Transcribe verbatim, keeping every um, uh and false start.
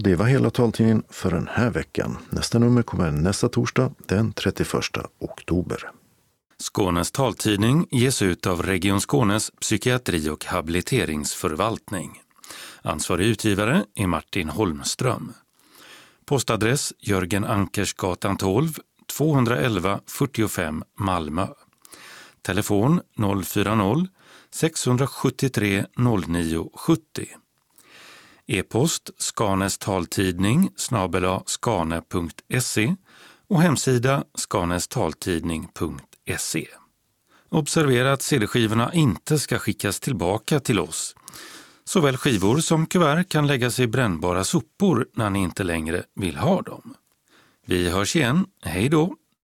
Och det var hela taltidningen för den här veckan. Nästa nummer kommer nästa torsdag den trettioförsta oktober. Skånes taltidning ges ut av Region Skånes psykiatri- och habiliteringsförvaltning. Ansvarig utgivare är Martin Holmström. Postadress Jörgen Ankersgatan tolv, tvåhundraelva fyrtiofem Malmö. Telefon noll fyra noll, sex sju tre, noll nio sju noll. E-post Skanes taltidning snabel-a skane punkt se och hemsida skanestaltidning punkt se. Observera att C D-skivorna inte ska skickas tillbaka till oss. Såväl skivor som kuvert kan läggas i brännbara sopor när ni inte längre vill ha dem. Vi hörs igen. Hej då!